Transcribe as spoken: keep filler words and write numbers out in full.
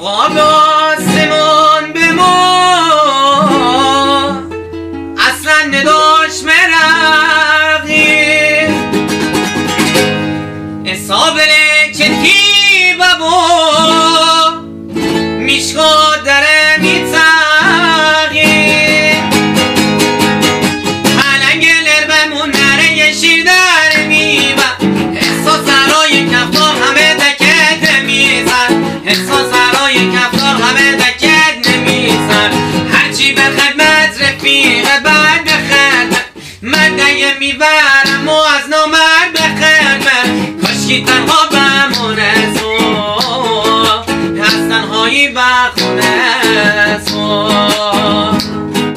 آقا به آسمان به ما اصلا نداشت مرقی اصابره چنکی بابا میشکا داره میتاقی پلنگلر بمون نره یه شیر در میبر احساس سرای کفتار همه دکت نمیزن احساس سرای کفتار همه دکت نمیزن هرچی به خدمت رفیق بعد به خدمت من دیگه میبرم و از نامرد به خدمت کاشکی تنها